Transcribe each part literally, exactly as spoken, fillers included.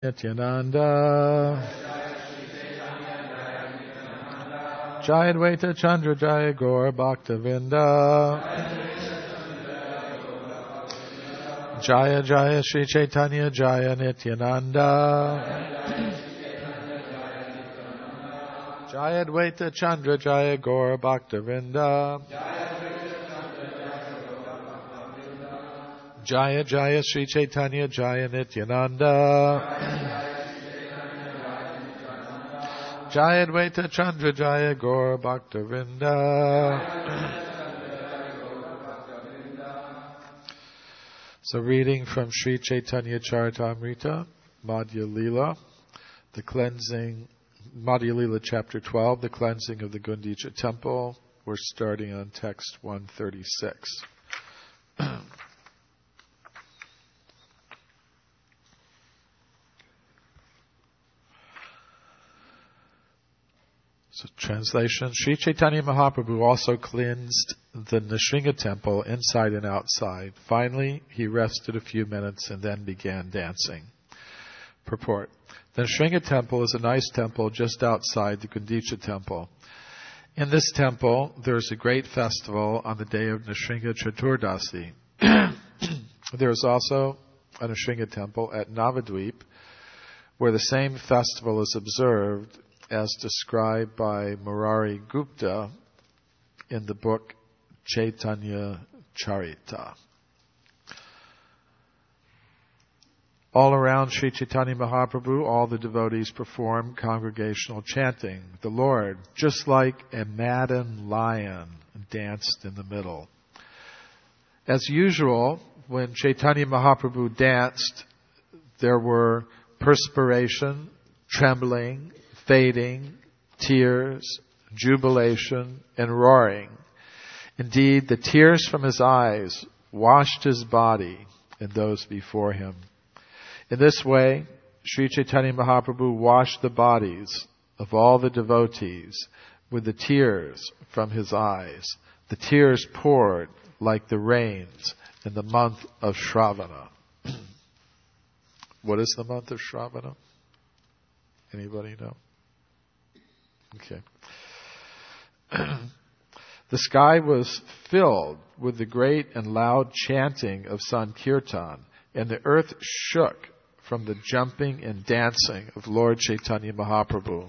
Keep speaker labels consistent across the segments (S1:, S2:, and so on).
S1: Nityananda Jaya Advaita Chandra Jaya Gaur Bhaktavinda Jaya Jaya Shri Chaitanya Jaya Nityananda Jaya Advaita Chandra Jaya Gaur Bhaktavinda Jaya Jaya Shri Chaitanya Jaya Nityananda Jaya Advaita Chandra Jaya Gaur Bhaktavinda. So reading from Sri Chaitanya Charitamrita, Madhya Lila, the cleansing, Madhya Lila chapter twelve, the cleansing of the Gundicha temple. We're starting on text one thirty-six. So translation, Sri Chaitanya Mahaprabhu also cleansed the Nrsimha temple inside and outside. Finally, he rested a few minutes and then began dancing. Purport. The Nrsimha temple is a nice temple just outside the Gundicha temple. In this temple, there is a great festival on the day of Nrsimha Chaturdasi. There is also a Nrsimha temple at Navadvip, where the same festival is observed as described by Murari Gupta in the book Chaitanya Charita. All around Sri Chaitanya Mahaprabhu, all the devotees perform congregational chanting. The Lord, just like a maddened lion, danced in the middle. As usual, when Chaitanya Mahaprabhu danced, there were perspiration, trembling, fading, tears, jubilation, and roaring. Indeed, the tears from his eyes washed his body and those before him. In this way, Sri Chaitanya Mahaprabhu washed the bodies of all the devotees with the tears from his eyes. The tears poured like the rains in the month of Shravana. What is the month of Shravana? Anybody know? Okay. The sky was filled with the great and loud chanting of Sankirtan, and the earth shook from the jumping and dancing of Lord Chaitanya Mahaprabhu.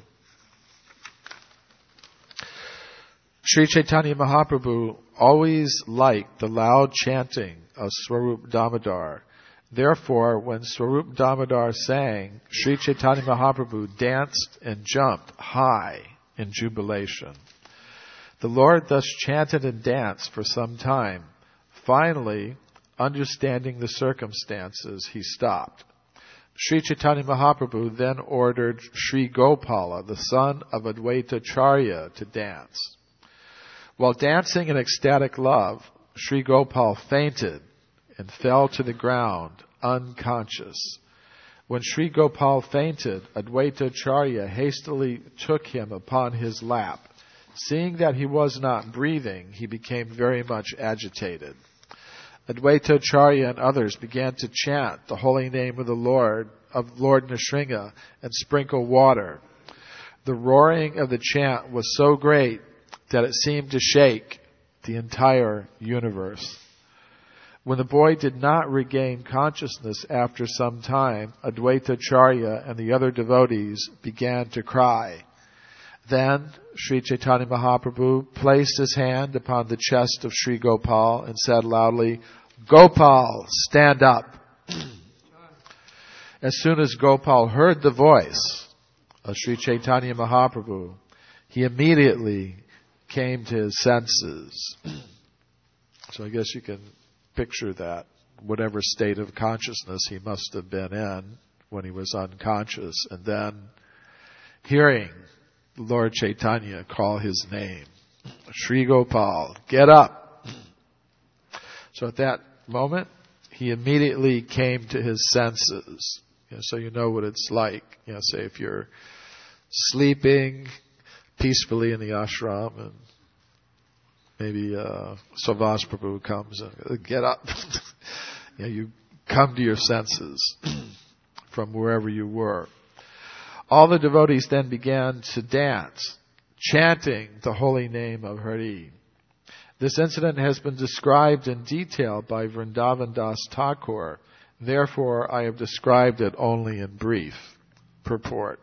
S1: Sri Chaitanya Mahaprabhu always liked the loud chanting of Swarup Damodar. Therefore, when Swarup Damodar sang, Sri Chaitanya Mahaprabhu danced and jumped high in jubilation. The Lord thus chanted and danced for some time. Finally, understanding the circumstances, he stopped. Sri Chaitanya Mahaprabhu then ordered Sri Gopala, the son of Advaita Charya, to dance. While dancing in ecstatic love, Sri Gopal fainted and fell to the ground, unconscious. When Sri Gopal fainted, Advaita Charya hastily took him upon his lap. Seeing that he was not breathing, he became very much agitated. Advaita Charya and others began to chant the holy name of the Lord, of Lord Nrsimha, and sprinkle water. The roaring of the chant was so great that it seemed to shake the entire universe. When the boy did not regain consciousness after some time, Advaita Charya and the other devotees began to cry. Then Sri Chaitanya Mahaprabhu placed his hand upon the chest of Sri Gopal and said loudly, "Gopal, stand up." As soon as Gopal heard the voice of Sri Chaitanya Mahaprabhu, he immediately came to his senses. So I guess you can picture that, whatever state of consciousness he must have been in when he was unconscious, and then hearing Lord Chaitanya call his name, Sri Gopal, get up. So at that moment, he immediately came to his senses. You know, so you know what it's like. You know, say if you're sleeping peacefully in the ashram and maybe uh, Savas Prabhu comes and get up. You know, you come to your senses. from wherever you were. All the devotees then began to dance, chanting the holy name of Hari. This incident has been described in detail by Vrindavan Das Thakur. Therefore, I have described it only in brief. Purport.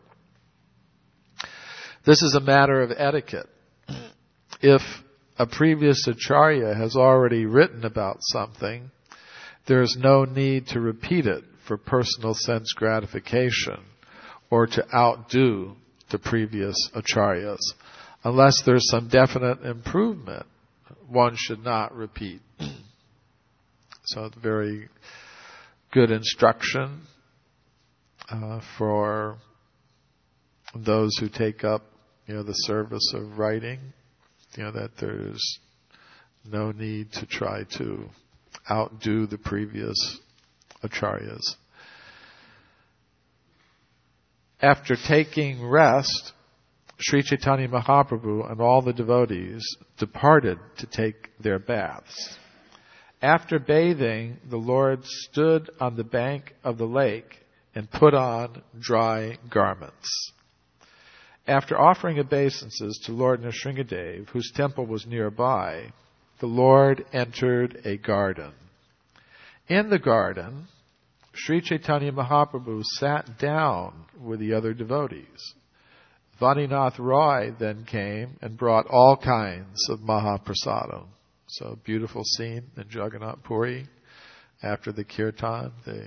S1: This is a matter of etiquette. If a previous acharya has already written about something, there is no need to repeat it for personal sense gratification or to outdo the previous acharyas. Unless there's some definite improvement, one should not repeat. So it's very good instruction uh, for those who take up, you know, the service of writing, you know, that there's no need to try to outdo the previous acharyas. After taking rest, Sri Chaitanya Mahaprabhu and all the devotees departed to take their baths. After bathing, the Lord stood on the bank of the lake and put on dry garments. After offering obeisances to Lord Nrsingadev, whose temple was nearby, the Lord entered a garden. In the garden, Sri Chaitanya Mahaprabhu sat down with the other devotees. Vaninath Roy then came and brought all kinds of Mahaprasadam. So beautiful scene in Jagannath Puri. After the kirtan, they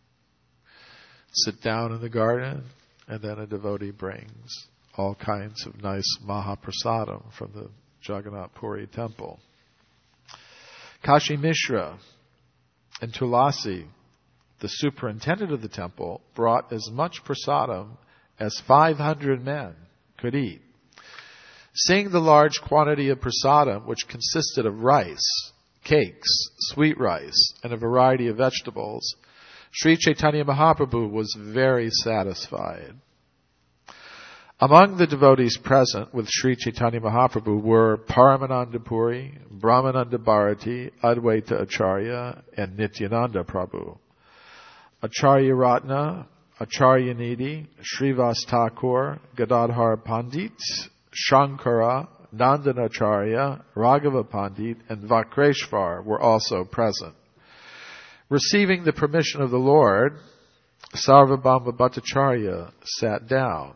S1: sit down in the garden, and then a devotee brings all kinds of nice Mahaprasadam from the Jagannath Puri temple. Kashi Mishra and Tulasi, the superintendent of the temple, brought as much prasadam as five hundred men could eat. Seeing the large quantity of prasadam, which consisted of rice, cakes, sweet rice, and a variety of vegetables, Sri Chaitanya Mahaprabhu was very satisfied. Among the devotees present with Sri Chaitanya Mahaprabhu were Paramananda Puri, Brahmananda Bharati, Advaita Acharya, and Nityananda Prabhu. Acharya Ratna, Acharya Nidhi, Srivas Thakur, Gadadhar Pandit, Shankara, Nandanacharya, Raghava Pandit, and Vakreshvar were also present. Receiving the permission of the Lord, Sarvabhauma Bhattacharya sat down.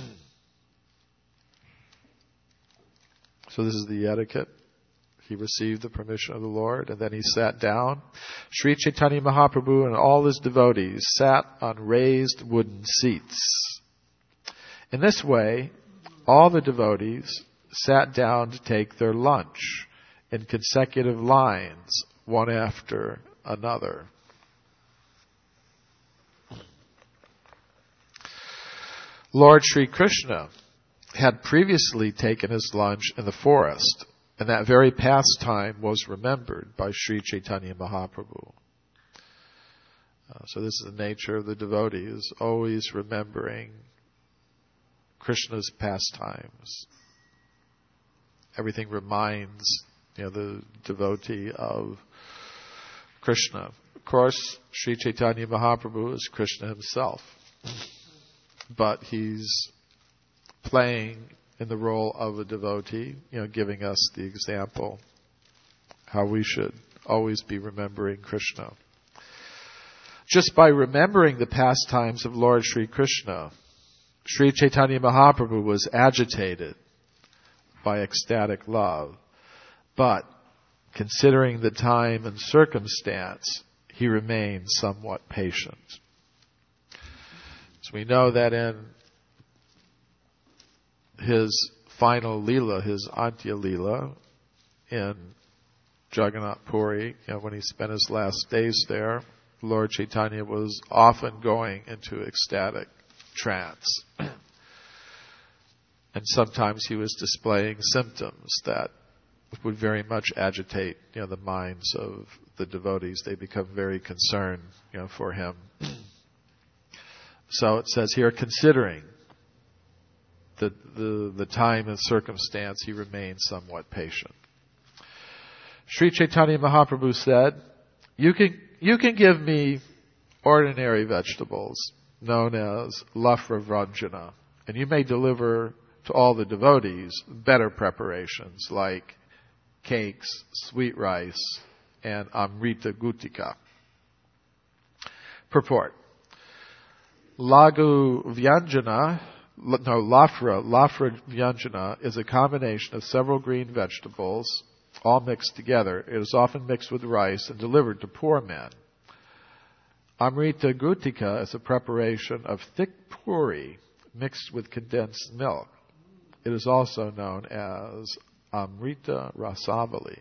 S1: So this is the etiquette. He received the permission of the Lord, and then he sat down. Sri Chaitanya Mahaprabhu and all his devotees sat on raised wooden seats. In this way, all the devotees sat down to take their lunch in consecutive lines, one after another. Lord Sri Krishna had previously taken his lunch in the forest, and that very pastime was remembered by Sri Chaitanya Mahaprabhu. Uh, so this is the nature of the devotees, always remembering Krishna's pastimes. Everything reminds, you know, the devotee of Krishna. Of course, Sri Chaitanya Mahaprabhu is Krishna himself, but he's playing in the role of a devotee, you know, giving us the example how we should always be remembering Krishna. Just by remembering the pastimes of Lord Sri Krishna, Sri Chaitanya Mahaprabhu was agitated by ecstatic love, but considering the time and circumstance, he remained somewhat patient. So we know that in his final Leela, his Antya Leela, in Jagannath Puri, you know, when he spent his last days there, Lord Chaitanya was often going into ecstatic trance. And sometimes he was displaying symptoms that would very much agitate, you know, the minds of the devotees. They become very concerned, you know, for him. So it says here, considering the, the, the time and circumstance, he remained somewhat patient. Sri Chaitanya Mahaprabhu said, you can, you can give me ordinary vegetables, known as Lafravranjana. And you may deliver to all the devotees better preparations like cakes, sweet rice, and Amrita Gutika. Purport. Lagu Vyanjana, no, Lafra, Lafra Vyanjana is a combination of several green vegetables, all mixed together. It is often mixed with rice and delivered to poor men. Amrita Gutika is a preparation of thick puri mixed with condensed milk. It is also known as Amrita Rasavali.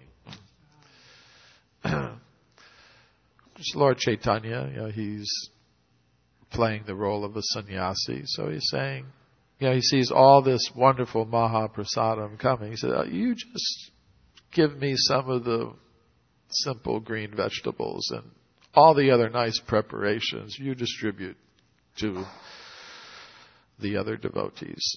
S1: It's Lord Chaitanya, you know, he's playing the role of a sannyasi, so he's saying, you know, he sees all this wonderful Mahaprasadam coming. He said, oh, you just give me some of the simple green vegetables and all the other nice preparations you distribute to the other devotees.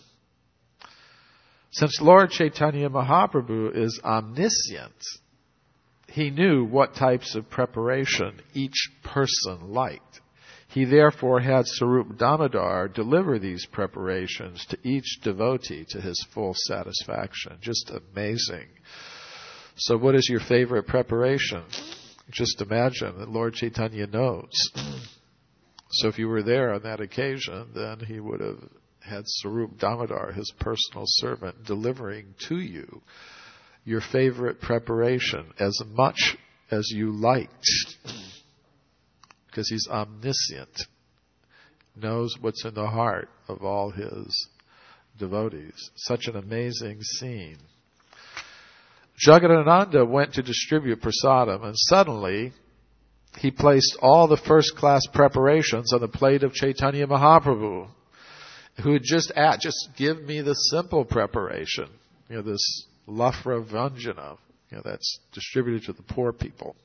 S1: Since Lord Chaitanya Mahaprabhu is omniscient, he knew what types of preparation each person liked. He therefore had Swarup Damodar deliver these preparations to each devotee to his full satisfaction. Just amazing. So what is your favorite preparation? Just imagine that Lord Chaitanya knows. So if you were there on that occasion, then he would have had Swarup Damodar, his personal servant, delivering to you your favorite preparation as much as you liked. Because he's omniscient, knows what's in the heart of all his devotees. Such an amazing scene. Jagadananda went to distribute prasadam, and suddenly he placed all the first-class preparations on the plate of Chaitanya Mahaprabhu, who had just asked, just give me the simple preparation, you know, this Lafra Vanjana, you know, that's distributed to the poor people.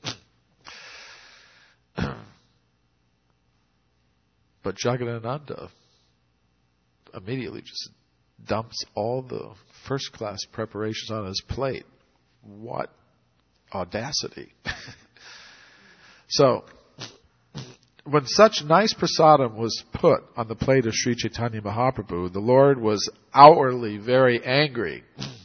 S1: But Jagadananda immediately just dumps all the first-class preparations on his plate. What audacity. So, when such nice prasadam was put on the plate of Sri Chaitanya Mahaprabhu, the Lord was outwardly very angry.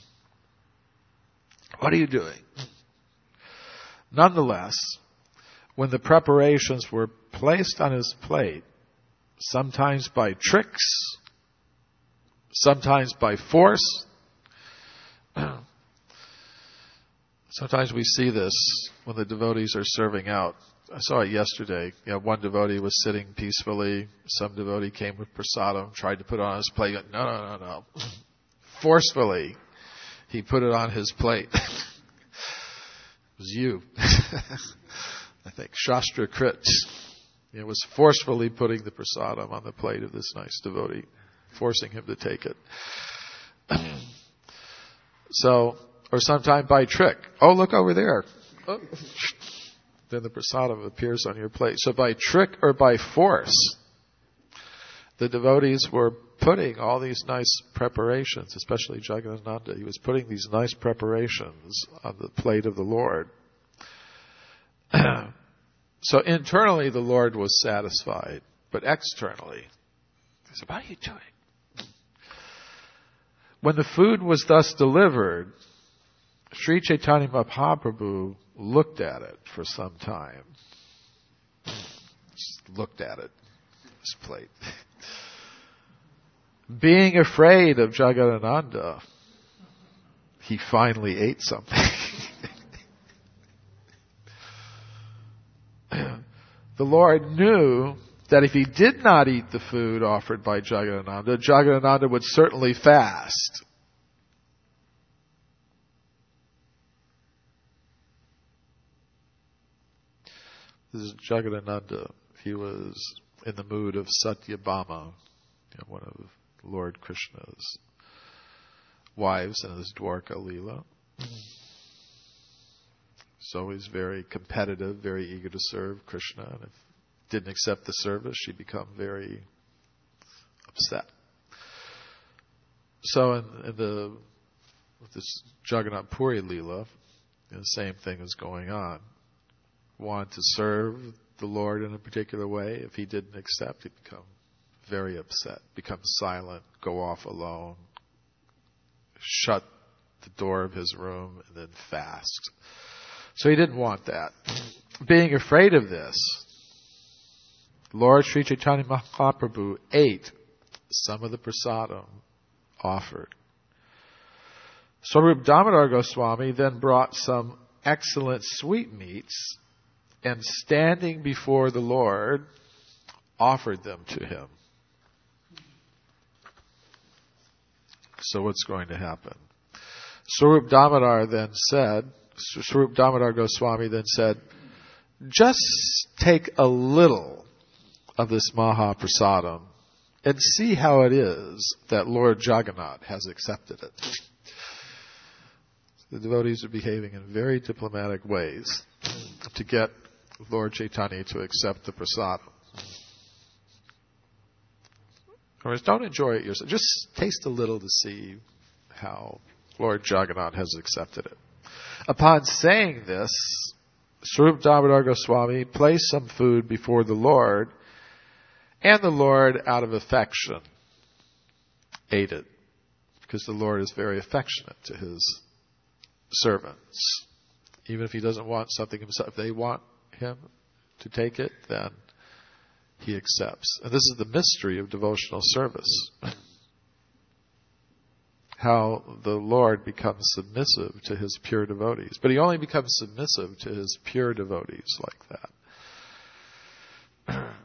S1: What are you doing? Nonetheless, when the preparations were placed on his plate, sometimes by tricks, sometimes by force. Sometimes we see this when the devotees are serving out. I saw it yesterday. You know, one devotee was sitting peacefully. Some devotee came with prasadam, tried to put it on his plate. No, no, no, no. Forcefully, he put it on his plate. It was you. I think Shastra Krit. It was forcefully putting the prasadam on the plate of this nice devotee, forcing him to take it. So, or sometime by trick. Oh, look over there. Oh. Then the prasadam appears on your plate. So by trick or by force, the devotees were putting all these nice preparations, especially Jagadananda. He was putting these nice preparations on the plate of the Lord. So internally the Lord was satisfied, but externally, he said, what are you doing? When the food was thus delivered, Sri Chaitanya Mahaprabhu looked at it for some time. Just looked at it, his plate. Being afraid of Jagadananda, he finally ate something. The Lord knew that if he did not eat the food offered by Jagadananda, Jagadananda would certainly fast. This is Jagadananda. He was in the mood of Satyabhama, you know, one of Lord Krishna's wives in his Dwarka Leela. So he's very competitive, very eager to serve Krishna. And if he didn't accept the service, she'd become very upset. So in, in the with this Jagannath Puri Leela, the same thing is going on. Wanted to serve the Lord in a particular way. If he didn't accept, he'd become very upset, become silent, go off alone, shut the door of his room, and then fast. So he didn't want that. Being afraid of this, Lord Sri Chaitanya Mahaprabhu ate some of the prasadam offered. Swarup Damodar Goswami then brought some excellent sweetmeats and standing before the Lord offered them to him. So what's going to happen? Swarup Damodar then said, Swarup Damodar Goswami then said, just take a little of this Mahaprasadam and see how it is that Lord Jagannath has accepted it. The devotees are behaving in very diplomatic ways to get Lord Chaitanya to accept the prasadam. In other words, don't enjoy it yourself. Just taste a little to see how Lord Jagannath has accepted it. Upon saying this, Swarup Damodar Goswami placed some food before the Lord, and the Lord, out of affection, ate it, because the Lord is very affectionate to his servants. Even if he doesn't want something himself, if they want him to take it, then he accepts. And this is the mystery of devotional service. How the Lord becomes submissive to his pure devotees. But he only becomes submissive to his pure devotees like that.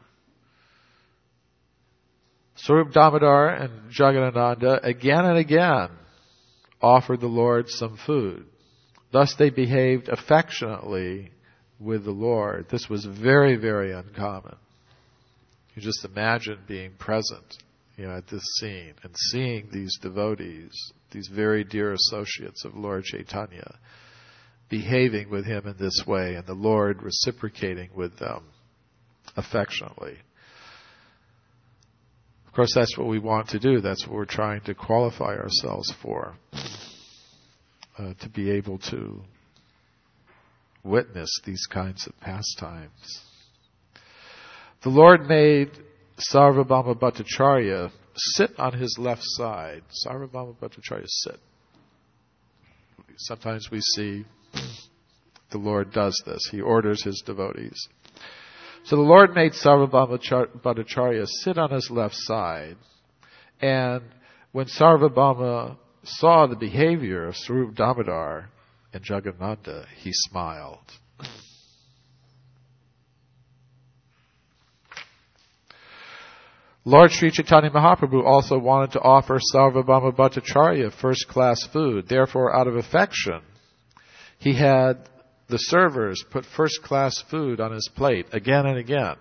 S1: Swarup Damodar and Jagadananda again and again offered the Lord some food. Thus they behaved affectionately with the Lord. This was very, very uncommon. You just imagine being present, you know, at this scene and seeing these devotees, these very dear associates of Lord Chaitanya, behaving with him in this way, and the Lord reciprocating with them affectionately. Of course, that's what we want to do. That's what we're trying to qualify ourselves for, uh, to be able to witness these kinds of pastimes. The Lord made Sarvabhauma Bhattacharya sit on his left side. Sarvabhauma Bhattacharya sit. Sometimes we see the Lord does this. He orders his devotees. So the Lord made Sarvabhauma Bhattacharya sit on his left side. And when Sarvabhauma saw the behavior of Swarup Damodar and Jagannatha, he smiled. Lord Sri Chaitanya Mahaprabhu also wanted to offer Sarvabhauma Bhattacharya first-class food. Therefore, out of affection, he had the servers put first-class food on his plate again and again.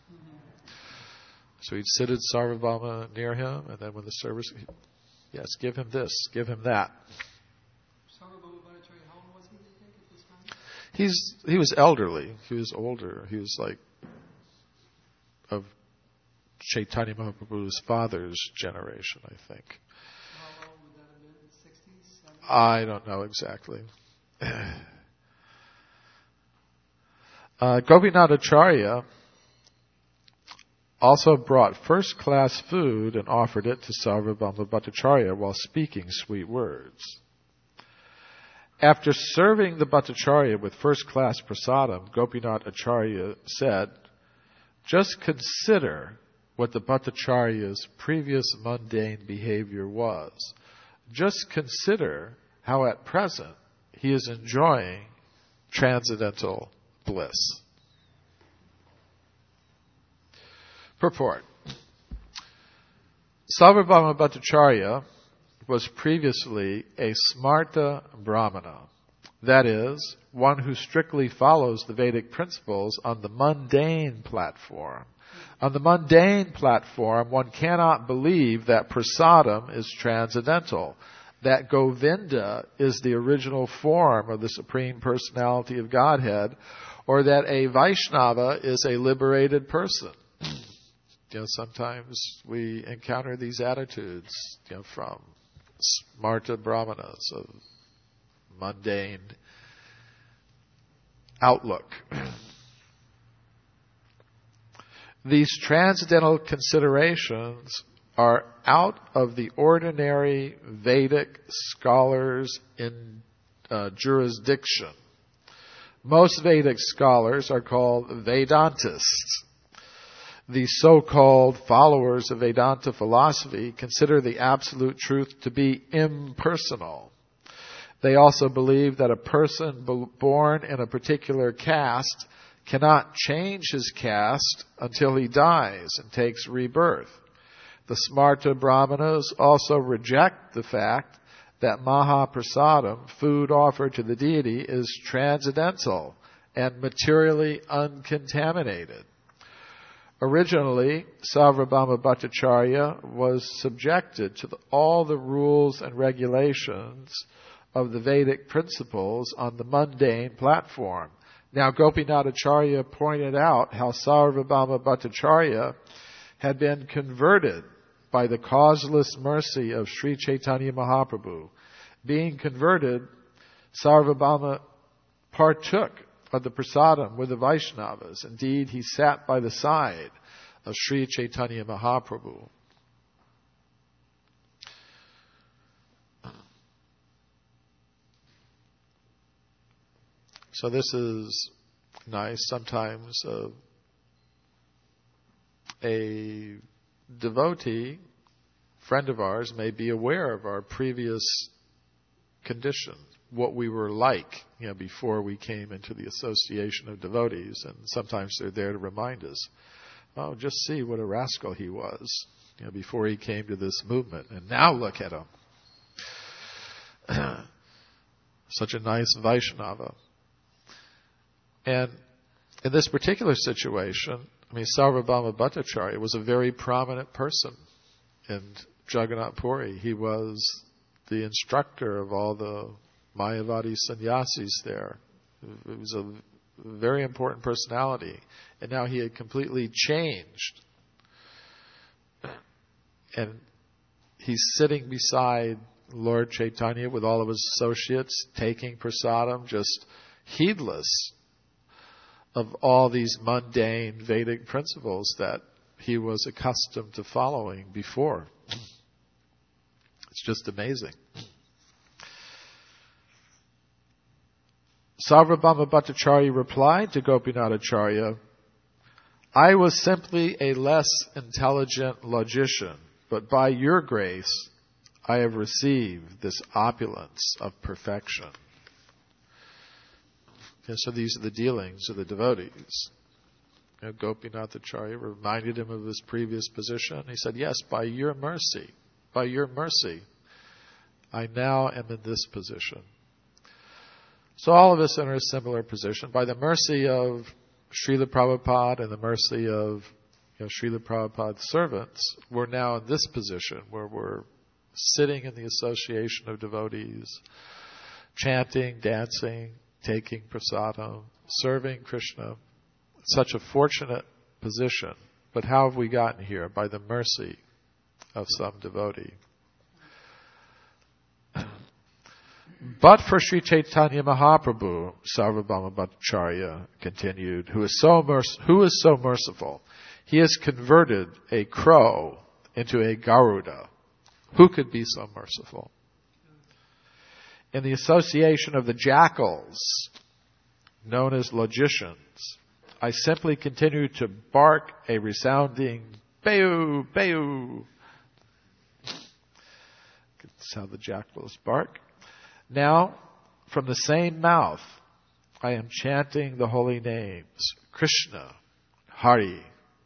S1: So he'd sit at Sarvabhauma near him, and then when the servers, yes, give him this, give him that.
S2: Sarvabhauma Bhattacharya, how old was he, do you think, at this time?
S1: He's, he was elderly. He was older. He was like of Chaitanya Mahaprabhu's father's generation, I think.
S2: How old would that have been? sixties? seventies?
S1: I don't know exactly. uh, Gopinath Acharya also brought first-class food and offered it to Sarvabhauma Bhattacharya while speaking sweet words. After serving the Bhattacharya with first-class prasadam, Gopinath Acharya said, just consider what the Bhattacharya's previous mundane behavior was. Just consider how at present he is enjoying transcendental bliss. Purport. Sarvabhauma Bhattacharya was previously a smarta brahmana, that is, one who strictly follows the Vedic principles on the mundane platform. On the mundane platform, one cannot believe that prasadam is transcendental, that Govinda is the original form of the Supreme Personality of Godhead, or that a Vaishnava is a liberated person. You know, sometimes we encounter these attitudes, you know, from smarta brahmanas of mundane outlook. These transcendental considerations are out of the ordinary Vedic scholars in uh, jurisdiction. Most Vedic scholars are called Vedantists. The so-called followers of Vedanta philosophy consider the absolute truth to be impersonal. They also believe that a person born in a particular caste cannot change his caste until he dies and takes rebirth. The Smarta Brahmanas also reject the fact that Mahaprasadam, food offered to the deity, is transcendental and materially uncontaminated. Originally, Sarvabhauma Bhattacharya was subjected to the, all the rules and regulations of the Vedic principles on the mundane platform. Now, Gopinath Acharya pointed out how Sarvabhauma Bhattacharya had been converted by the causeless mercy of Sri Chaitanya Mahaprabhu. Being converted, Sarvabhauma partook of the prasadam with the Vaishnavas. Indeed, he sat by the side of Sri Chaitanya Mahaprabhu. So this is nice. Sometimes uh, a devotee, friend of ours, may be aware of our previous condition, what we were like, you know, before we came into the association of devotees, and sometimes they're there to remind us, oh, just see what a rascal he was, you know, before he came to this movement, and now look at him. Such a nice Vaishnava. And in this particular situation, I mean, Sarvabhauma Bhattacharya was a very prominent person in Jagannath Puri. He was the instructor of all the Mayavadi sannyasis there. It was a very important personality. And now he had completely changed. And he's sitting beside Lord Chaitanya with all of his associates, taking prasadam, just heedless of all these mundane Vedic principles that he was accustomed to following before. It's just amazing. Sarvabhauma Bhattacharya replied to Gopinath Acharya, I was simply a less intelligent logician, but by your grace I have received this opulence of perfection. Okay, so these are the dealings of the devotees. You know, Gopinath Acharya reminded him of his previous position. He said, yes, by your mercy, by your mercy, I now am in this position. So all of us are in a similar position. By the mercy of Srila Prabhupada and the mercy of you know, Srila Prabhupada's servants, we're now in this position where we're sitting in the association of devotees, chanting, dancing, taking prasadam, serving Krishna. Such a fortunate position. But how have we gotten here? By the mercy of some devotee. But for Sri Chaitanya Mahaprabhu, Sarvabhauma Bhattacharya continued, who is so merc- who is so merciful, he has converted a crow into a Garuda. Who could be so merciful? In the association of the jackals, known as logicians, I simply continue to bark a resounding Bayu, Bayu. That's how the jackals bark. Now, from the same mouth, I am chanting the holy names, Krishna, Hari.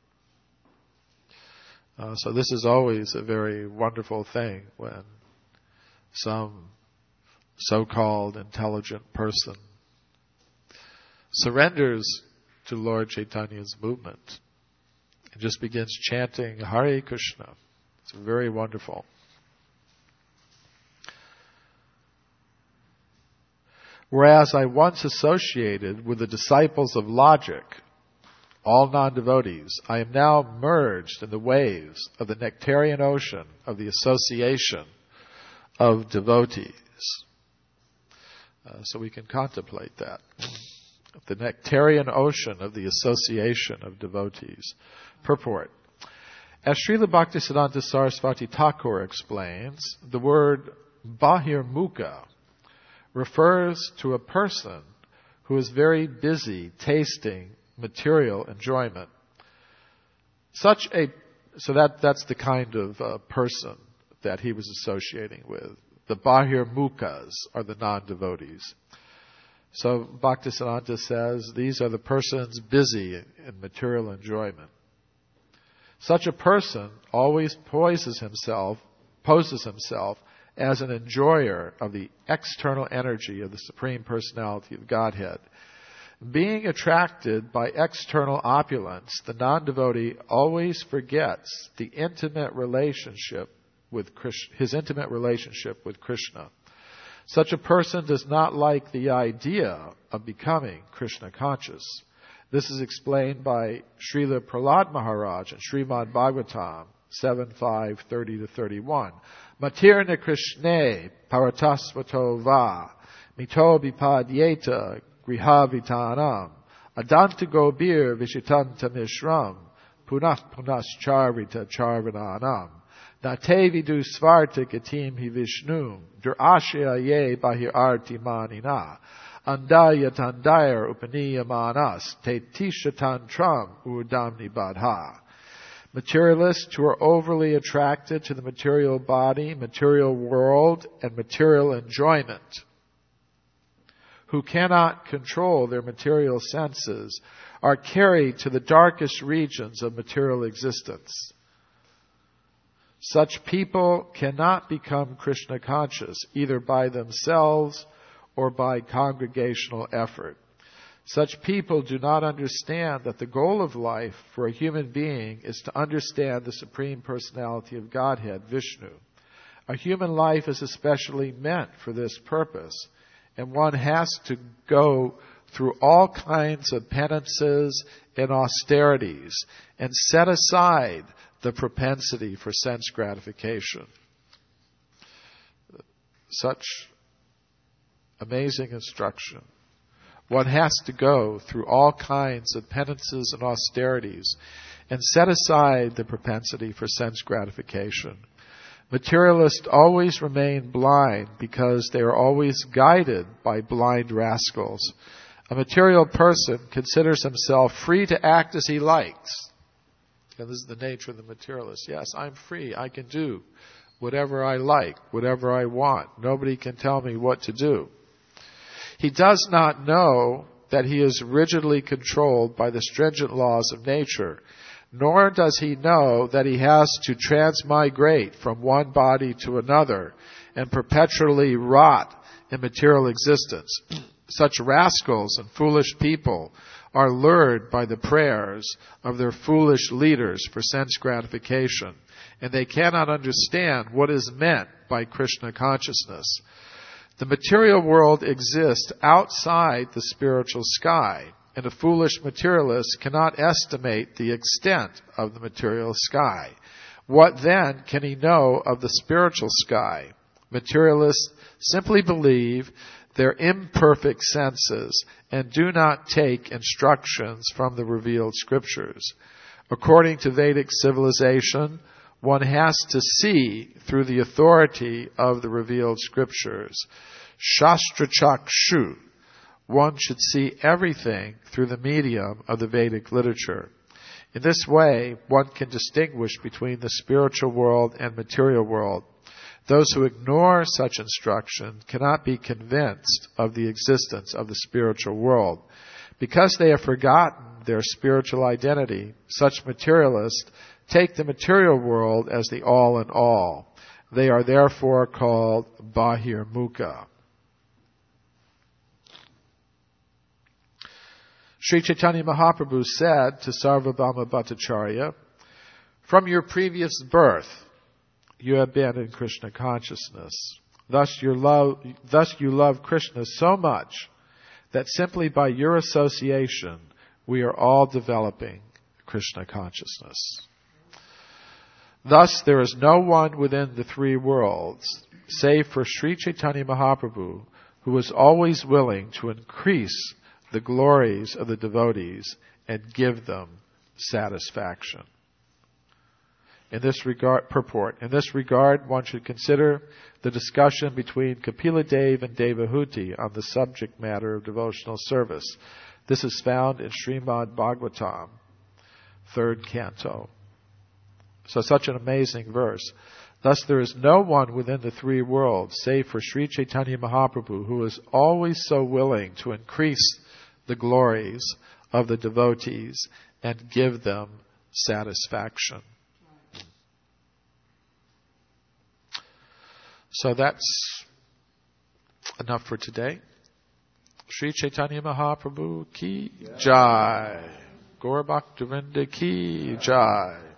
S1: Uh, so this is always a very wonderful thing when some so-called intelligent person surrenders to Lord Chaitanya's movement and just begins chanting Hare Krishna. It's very wonderful. Whereas I once associated with the disciples of logic, all non-devotees, I am now merged in the waves of the nectarian ocean of the association of devotees. Uh, so we can contemplate that. the nectarian ocean of the association of devotees. Purport. As Srila Bhaktisiddhanta Saraswati Thakur explains, the word bahirmukha refers to a person who is very busy tasting material enjoyment. Such a, so that, that's the kind of uh, person that he was associating with. The bahirmukhas are the non-devotees. So Bhaktisiddhanta says these are the persons busy in material enjoyment. Such a person always poises himself, poses himself as an enjoyer of the external energy of the Supreme Personality of Godhead. Being attracted by external opulence, the non-devotee always forgets the intimate relationship with Krishna, his intimate relationship with Krishna. Such a person does not like the idea of becoming Krishna conscious. This is explained by Srila Prahlad Maharaj in Srimad Bhagavatam seven five thirty to thirty-one. Matirna Krishne paratasvato va mito bipadyeta grihavitanam adanta gobir vishitanta mishram punah punas charvita charvananam nate vidu svarta gatim hi vishnum durashya ye bahir arti manina andaya tandayar upaniyamanas te tishatantram urdamni badha. Materialists who are overly attracted to the material body, material world, and material enjoyment, who cannot control their material senses, are carried to the darkest regions of material existence. Such people cannot become Krishna conscious, either by themselves or by congregational effort. Such people do not understand that the goal of life for a human being is to understand the Supreme Personality of Godhead, Vishnu. A human life is especially meant for this purpose, and one has to go through all kinds of penances and austerities and set aside the propensity for sense gratification. Such amazing instruction. One has to go through all kinds of penances and austerities and set aside the propensity for sense gratification. Materialists always remain blind because they are always guided by blind rascals. A material person considers himself free to act as he likes. And this is the nature of the materialist. Yes, I'm free. I can do whatever I like, whatever I want. Nobody can tell me what to do. He does not know that he is rigidly controlled by the stringent laws of nature, nor does he know that he has to transmigrate from one body to another and perpetually rot in material existence. Such rascals and foolish people are lured by the prayers of their foolish leaders for sense gratification, and they cannot understand what is meant by Krishna consciousness. The material world exists outside the spiritual sky, and a foolish materialist cannot estimate the extent of the material sky. What then can he know of the spiritual sky? Materialists simply believe their imperfect senses and do not take instructions from the revealed scriptures. According to Vedic civilization, one has to see through the authority of the revealed scriptures. Shastra Chakshu. One should see everything through the medium of the Vedic literature. In this way, one can distinguish between the spiritual world and material world. Those who ignore such instruction cannot be convinced of the existence of the spiritual world. Because they have forgotten their spiritual identity, such materialists take the material world as the all in all. They are therefore called bahirmukha. Sri Chaitanya Mahaprabhu said to Sarvabhauma Bhattacharya, "From your previous birth, you have been in Krishna consciousness. Thus, your love, thus you love Krishna so much that simply by your association, we are all developing Krishna consciousness. Thus, there is no one within the three worlds, save for Sri Chaitanya Mahaprabhu, who is always willing to increase the glories of the devotees and give them satisfaction. In this regard, purport. In this regard, one should consider the discussion between Kapila Dev and Devahuti on the subject matter of devotional service. This is found in Srimad Bhagavatam, third canto. So such an amazing verse. Thus there is no one within the three worlds, save for Sri Chaitanya Mahaprabhu, who is always so willing to increase the glories of the devotees and give them satisfaction. So that's enough for today. Sri Chaitanya Mahaprabhu ki jai. Gaura Bhakta Vrinda ki jai.